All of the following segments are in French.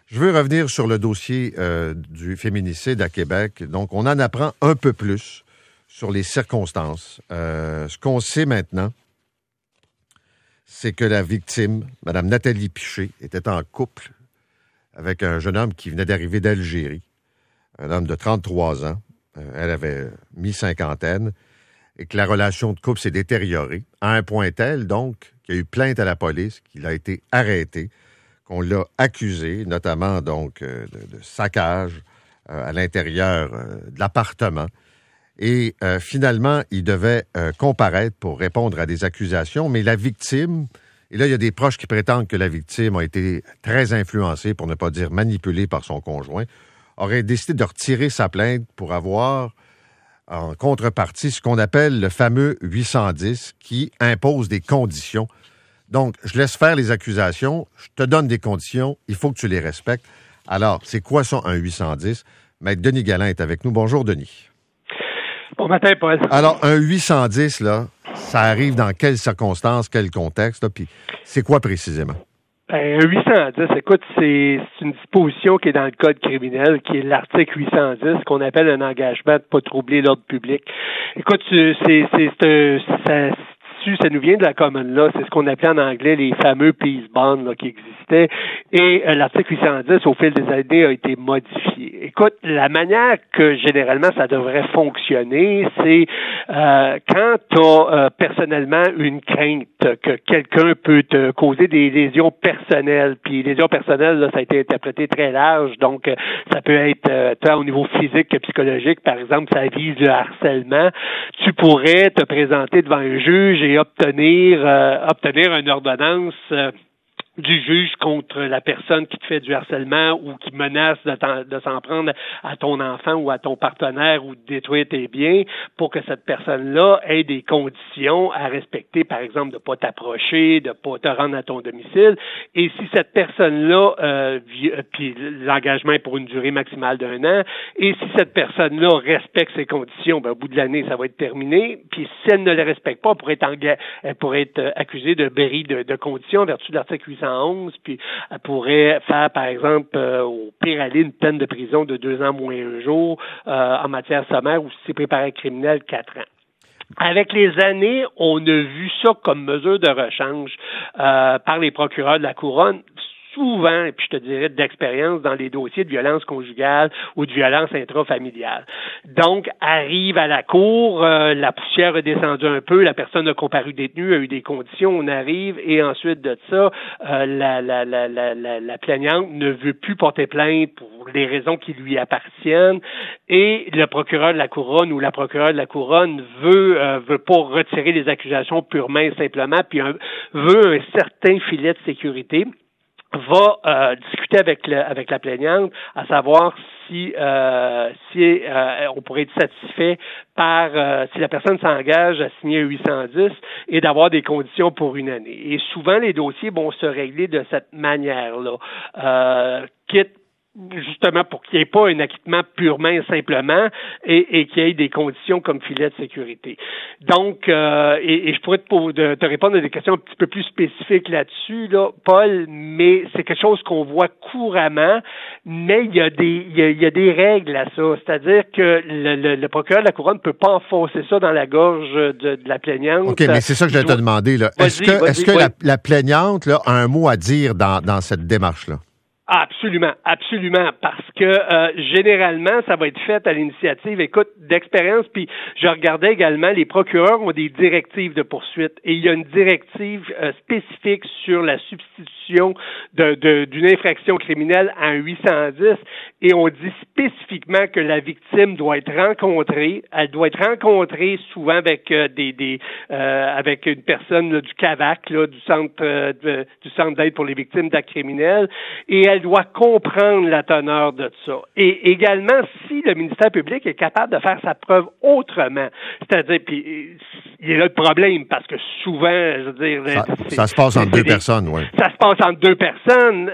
Je veux revenir sur le dossier du féminicide à Québec. Donc, on en apprend un peu plus sur les circonstances. Ce qu'on sait maintenant, c'est que la victime, Mme Nathalie Piché, était en couple avec un jeune homme qui venait d'arriver d'Algérie, un homme de 33 ans. Elle avait mi-cinquantaine, et que la relation de couple s'est détériorée, à un point tel, donc, qu'il y a eu plainte à la police, qu'il a été arrêté, qu'on l'a accusé, notamment donc de saccage à l'intérieur de l'appartement. Et finalement, il devait comparaître pour répondre à des accusations, mais la victime, et là, il y a des proches qui prétendent que la victime a été très influencée, pour ne pas dire manipulée par son conjoint, aurait décidé de retirer sa plainte pour avoir en contrepartie ce qu'on appelle le fameux 810 qui impose des conditions. Donc, je laisse faire les accusations, je te donne des conditions, il faut que tu les respectes. Alors, c'est quoi ça, un 810? Maître Denis Galland est avec nous. Bonjour, Denis. Bon matin, Paul. Alors, un 810, là, ça arrive dans quelles circonstances, quel contexte, là, puis c'est quoi précisément? Un 810, écoute, c'est une disposition qui est dans le Code criminel, qui est l'article 810, qu'on appelle un engagement de ne pas troubler l'ordre public. Écoute, ça nous vient de la common law, c'est ce qu'on appelait en anglais les fameux peace bonds là, qui existaient, et l'article 810 au fil des années a été modifié. Écoute, la manière que généralement ça devrait fonctionner, c'est quand tu as personnellement une crainte que quelqu'un peut te causer des lésions personnelles, puis lésions personnelles, là, ça a été interprété très large, donc ça peut être tant au niveau physique que psychologique, par exemple, ça vise le harcèlement, tu pourrais te présenter devant un juge et obtenir une ordonnance du juge contre la personne qui te fait du harcèlement ou qui menace de s'en prendre à ton enfant ou à ton partenaire ou de détruire tes biens pour que cette personne-là ait des conditions à respecter, par exemple, de ne pas t'approcher, de ne pas te rendre à ton domicile. Et si cette personne-là, puis l'engagement est pour une durée maximale d'1 an, et si cette personne-là respecte ces conditions, ben, au bout de l'année, ça va être terminé. Puis si elle ne les respecte pas, elle pourrait être accusée de bris de conditions en vertu de l'article 811, puis elle pourrait faire, par exemple, au pire aller une peine de prison de 2 ans moins 1 jour en matière sommaire ou si c'est préparé criminel 4 ans. Avec les années, on a vu ça comme mesure de rechange par les procureurs de la Couronne. Souvent, et puis je te dirais d'expérience dans les dossiers de violence conjugale ou de violence intrafamiliale. Donc, arrive à la cour, la poussière a descendu un peu, la personne a comparu détenue, a eu des conditions, on arrive, et ensuite de ça, la plaignante ne veut plus porter plainte pour les raisons qui lui appartiennent, et le procureur de la Couronne ou la procureure de la Couronne veut pas retirer les accusations purement et simplement, puis veut un certain filet de sécurité, va discuter avec la plaignante, à savoir si on pourrait être satisfait par si la personne s'engage à signer un 810 et d'avoir des conditions pour 1 année. Et souvent, les dossiers vont se régler de cette manière-là, quitte justement pour qu'il n'y ait pas un acquittement purement et simplement et qu'il y ait des conditions comme filet de sécurité. Donc, et je pourrais te répondre à des questions un petit peu plus spécifiques là-dessus, là, Paul, mais c'est quelque chose qu'on voit couramment, mais il y a des règles à ça. C'est-à-dire que le procureur de la Couronne ne peut pas enfoncer ça dans la gorge de la plaignante. OK, mais c'est ça que je vais te demander, là. Est-ce que la plaignante là, a un mot à dire dans cette démarche-là? Absolument, parce que généralement, ça va être fait à l'initiative, écoute, d'expérience, puis je regardais également, les procureurs ont des directives de poursuite, et il y a une directive spécifique sur la substitution d'une infraction criminelle à un 810, et on dit spécifiquement que la victime doit être rencontrée, elle doit être rencontrée souvent avec avec une personne là, du CAVAC, là, du centre d'aide pour les victimes d'actes criminels, et elle doit comprendre la teneur de ça. Et également, si le ministère public est capable de faire sa preuve autrement, c'est-à-dire, puis il y a là le problème, parce que souvent, je veux dire... Ça se passe entre 2 personnes, oui. Ça se passe entre 2 personnes,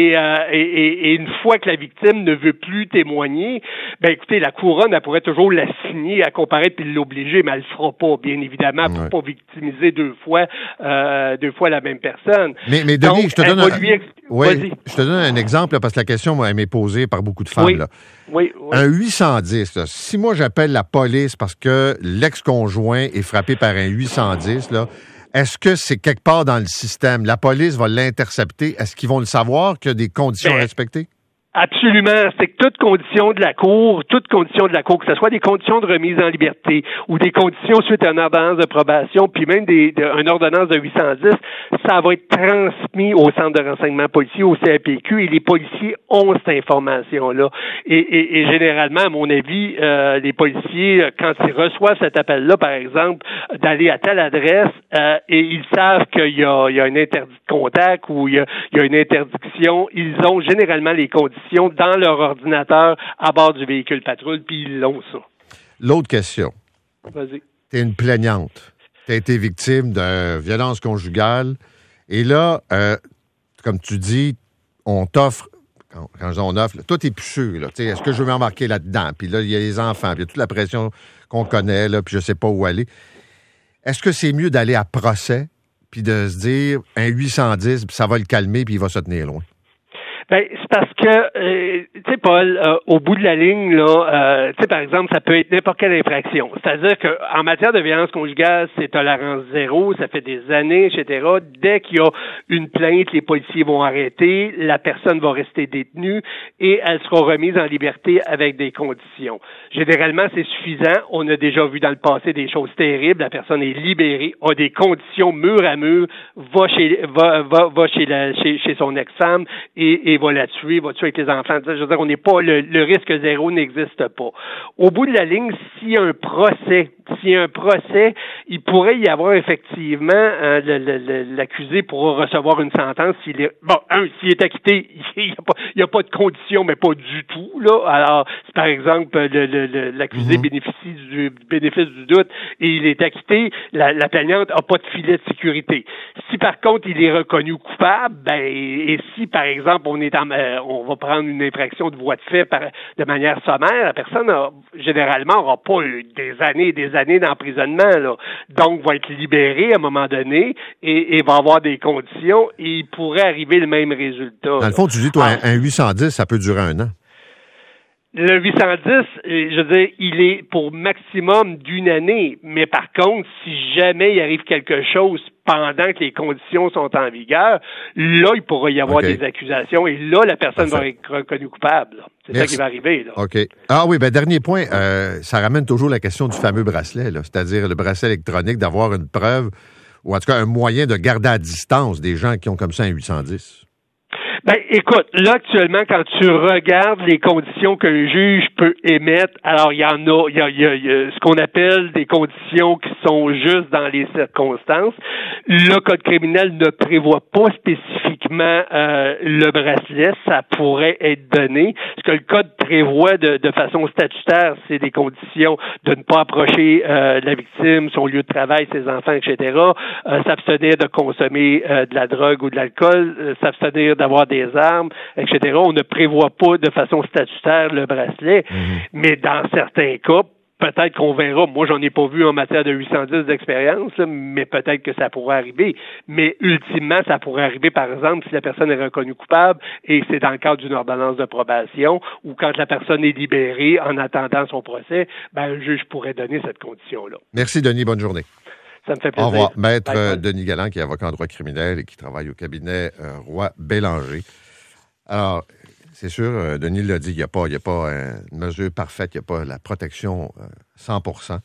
et une fois que la victime ne veut plus témoigner, ben écoutez, la Couronne, elle pourrait toujours la signer à comparaître puis l'obliger, mais elle le fera pas, bien évidemment, pour pas victimiser 2 fois la même personne. Mais Denis, je te donne un exemple, là, parce que la question m'est posée par beaucoup de femmes. Oui. Là. Oui. Un 810, là, si moi j'appelle la police parce que l'ex-conjoint est frappé par un 810, là, est-ce que c'est quelque part dans le système? La police va l'intercepter? Est-ce qu'ils vont le savoir qu'il y a des conditions à respecter? Absolument. C'est que toute condition de la Cour, que ce soit des conditions de remise en liberté ou des conditions suite à une ordonnance de probation, puis même une ordonnance de 810, ça va être transmis au Centre de renseignement policier, au CAPQ, et les policiers ont cette information-là. Et généralement, à mon avis, les policiers, quand ils reçoivent cet appel-là, par exemple, d'aller à telle adresse, et ils savent qu'il y a un interdit de contact ou il y a une interdiction, ils ont généralement les conditions dans leur ordinateur à bord du véhicule patrouille, puis ils l'ont, ça. L'autre question. Vas-y. Tu es une plaignante. Tu as été victime de violence conjugale. Et là, comme tu dis, on t'offre, quand je dis on offre, là, toi, t'es plus sûr. Là, est-ce que je veux m'embarquer là-dedans? Puis là, il y a les enfants, puis il y a toute la pression qu'on connaît, là, puis je sais pas où aller. Est-ce que c'est mieux d'aller à procès, puis de se dire, un 810, puis ça va le calmer, puis il va se tenir loin? Ben, c'est parce que, tu sais, Paul, au bout de la ligne, là, tu sais, par exemple, ça peut être n'importe quelle infraction. C'est-à-dire qu'en matière de violence conjugale, c'est tolérance zéro, ça fait des années, etc. Dès qu'il y a une plainte, les policiers vont arrêter, la personne va rester détenue et elle sera remise en liberté avec des conditions. Généralement, c'est suffisant. On a déjà vu dans le passé des choses terribles. La personne est libérée, a des conditions mur à mur, va chez son ex-femme et va la tuer, va tuer avec les enfants. Je veux dire, on n'est pas, le risque zéro n'existe pas. Au bout de la ligne, s'il y a un procès, il pourrait y avoir effectivement, l'accusé pourra recevoir une sentence s'il est acquitté, il n'y a pas de condition, mais pas du tout, là. Alors, si par exemple, l'accusé bénéficie du bénéfice du doute et il est acquitté, la plaignante n'a pas de filet de sécurité. Si par contre, il est reconnu coupable, et si par exemple, on va prendre une infraction de voie de fait de manière sommaire, la personne généralement n'aura pas eu des années et des années d'emprisonnement, là. Donc, va être libérée à un moment donné et va avoir des conditions et il pourrait arriver le même résultat. Dans le fond, tu dis, toi, un 810, ça peut durer 1 an. Le 810, je veux dire, il est pour maximum d'1 année. Mais par contre, si jamais il arrive quelque chose pendant que les conditions sont en vigueur, là, il pourra y avoir des accusations et là, la personne va être reconnue coupable. C'est ça qui va arriver. Là. OK. Ah oui, dernier point, ça ramène toujours la question du fameux bracelet, là, c'est-à-dire le bracelet électronique, d'avoir une preuve ou en tout cas un moyen de garder à distance des gens qui ont comme ça un 810. Ben, écoute, là, actuellement, quand tu regardes les conditions qu'un juge peut émettre, alors il y a ce qu'on appelle des conditions qui sont juste dans les circonstances. Le Code criminel ne prévoit pas spécifiquement le bracelet, ça pourrait être donné. Ce que le Code prévoit de façon statutaire, c'est des conditions de ne pas approcher la victime, son lieu de travail, ses enfants, etc., s'abstenir de consommer de la drogue ou de l'alcool, s'abstenir d'avoir des armes, etc. On ne prévoit pas de façon statutaire le bracelet, mais dans certains cas, peut-être qu'on verra. Moi, j'en ai pas vu en matière de 810 d'expérience, là, mais peut-être que ça pourrait arriver. Mais ultimement, ça pourrait arriver, par exemple, si la personne est reconnue coupable et c'est dans le cadre d'une ordonnance de probation ou quand la personne est libérée en attendant son procès, un juge pourrait donner cette condition-là. Merci, Denis. Bonne journée. Ça me fait plaisir. Au revoir. Maître Denis Galland, qui est avocat en droit criminel et qui travaille au cabinet Roy-Bélanger. Alors, c'est sûr, Denis l'a dit, il n'y a pas une mesure parfaite, il n'y a pas la protection 100%.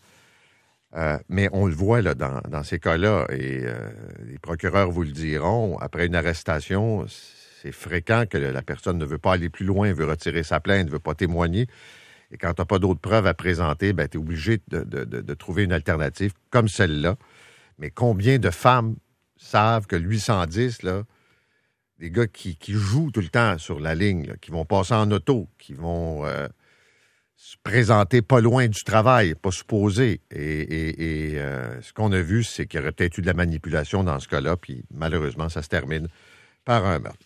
Mais on le voit là, dans ces cas-là, et les procureurs vous le diront, après une arrestation, c'est fréquent que la personne ne veut pas aller plus loin, veut retirer sa plainte, ne veut pas témoigner. Et quand tu n'as pas d'autres preuves à présenter, tu es obligé de trouver une alternative comme celle-là. Mais combien de femmes savent que le 810, là, des gars qui jouent tout le temps sur la ligne, là, qui vont passer en auto, qui vont se présenter pas loin du travail, pas supposé. Et ce qu'on a vu, c'est qu'il y aurait peut-être eu de la manipulation dans ce cas-là, puis malheureusement, ça se termine par un meurtre.